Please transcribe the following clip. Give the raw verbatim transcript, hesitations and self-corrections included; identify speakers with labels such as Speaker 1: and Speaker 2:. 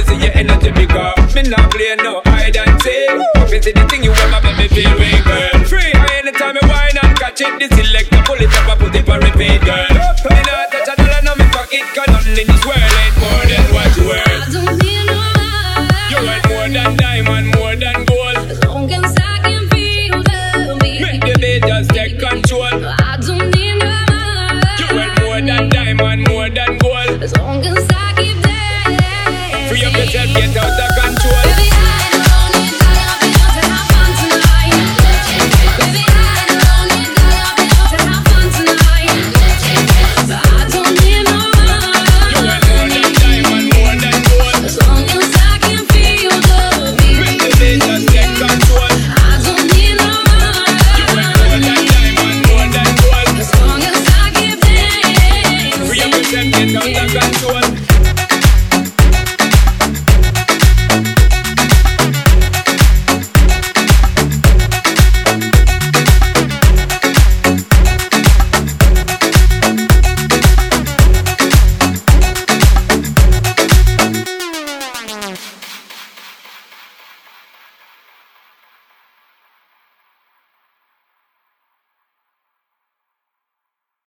Speaker 1: me see your energy pick up. Me not play no hide and seek. Up into the thing you ever make me feel way, girl. Free high anytime me wine and catch it. This selector pull it up and put it for repeat, girl. Me not touch a dollar now me pocket, cause nothing in this world ain't more than what you worth.
Speaker 2: I don't need no love.
Speaker 1: You want more than diamond, more than gold.
Speaker 2: As long as I can feel the beat.
Speaker 1: Make the beat just take control.
Speaker 2: I don't need no love.
Speaker 1: You want more than diamond, more than gold.
Speaker 2: As long as I keep dancing.
Speaker 1: Free up yourself, get out of control.